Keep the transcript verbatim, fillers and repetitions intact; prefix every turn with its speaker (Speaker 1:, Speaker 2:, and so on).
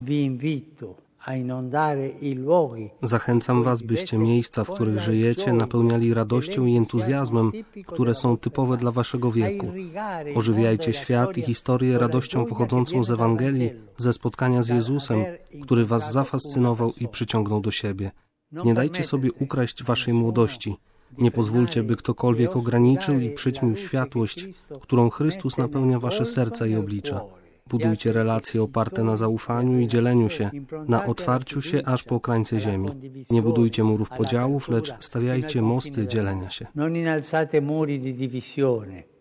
Speaker 1: Vi invito a inondare i luoghi.
Speaker 2: Zachęcam Was, byście miejsca, w których żyjecie, napełniali radością i entuzjazmem, które są typowe dla Waszego wieku. Ożywiajcie świat i historię radością pochodzącą z Ewangelii, ze spotkania z Jezusem, który Was zafascynował i przyciągnął do siebie. Nie dajcie sobie ukraść Waszej młodości. Nie pozwólcie, by ktokolwiek ograniczył i przyćmił światłość, którą Chrystus napełnia Wasze serca i oblicza. Budujcie relacje oparte na zaufaniu i dzieleniu się, na otwarciu się aż po krańce ziemi. Nie budujcie murów podziałów, lecz stawiajcie mosty dzielenia się.
Speaker 1: Non innalzate muri di divisione,